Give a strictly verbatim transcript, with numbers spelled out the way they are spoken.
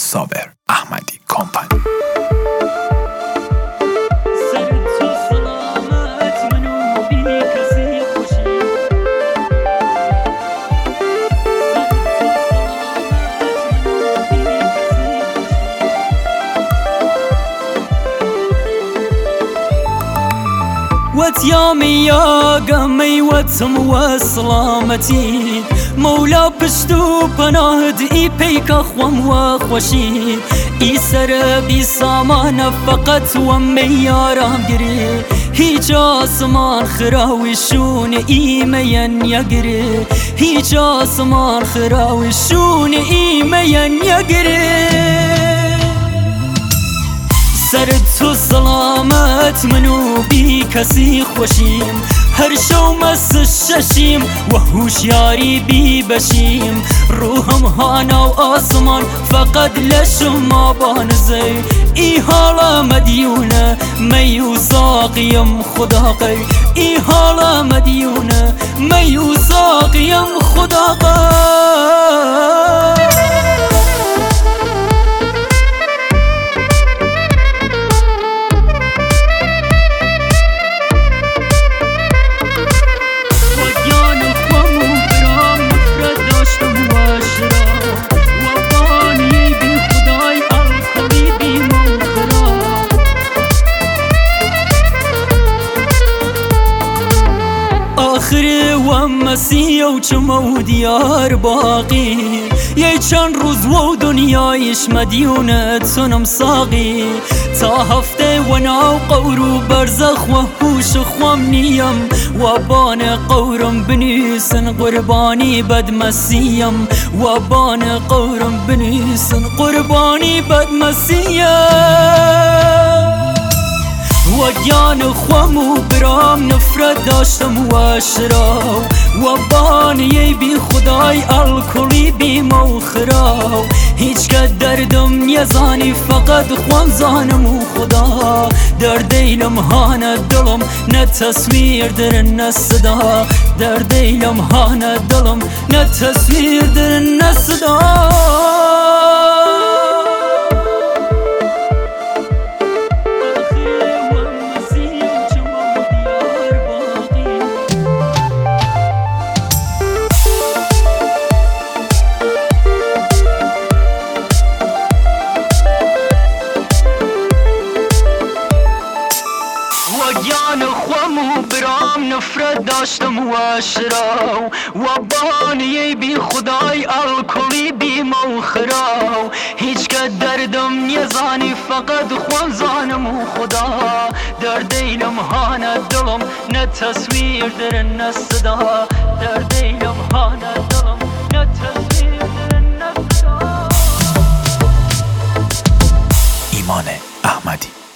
صابر احمدی کمپانی. وتيامي يا قمي وتم وسلامتي مولا بشتو پناهد ای پیک خوام و خوشی ای سر بی سامان فقط و میارم گری هیچ آسمان خراوی شون ای مین یگری هیچ آسمان خراوی شون ای مین یگری سر تو سلامت منو بی کسی خوشیم هر شو مس ششیم و هوشیاری بی بشیم روحم هانا و آسمان فقط لشما بانزی ای حالا مدیونه میو ساقیم خدا قی ای حالا مدیونه میو ساقیم خدا قی آخر و مسیح و چمو دیار باقی یه چند روز و دنیایش مدیونت سنم ساقی تا هفته و ناو قورو برزخ و هوش خوام نیم و بان قورم بنیسن قربانی بد مسیم و بان قورم بنیسن قربانی بد مسیم و گیان خوام و برام نفرت داشتم و شراو و بانیه بی خدای الکلی بی موخراو هیچ که دردم نیزانی فقط خوام زانم و خدا در دیلم هانه دلم نه تصویر در نه صدا در دیلم هانه دلم نه تصویر در نه صدا گیان خوام و برام نفرت داشتم و شراو و بانیه بی خدای الکلی بی موخراو هیچ که دردم نیزانی فقط خوام زانم و خدا در دیلم هانه دلم نه تصویر در نه صدا در دیلم هانه دلم نه تصویر در نه صدا. ایمان احمدی.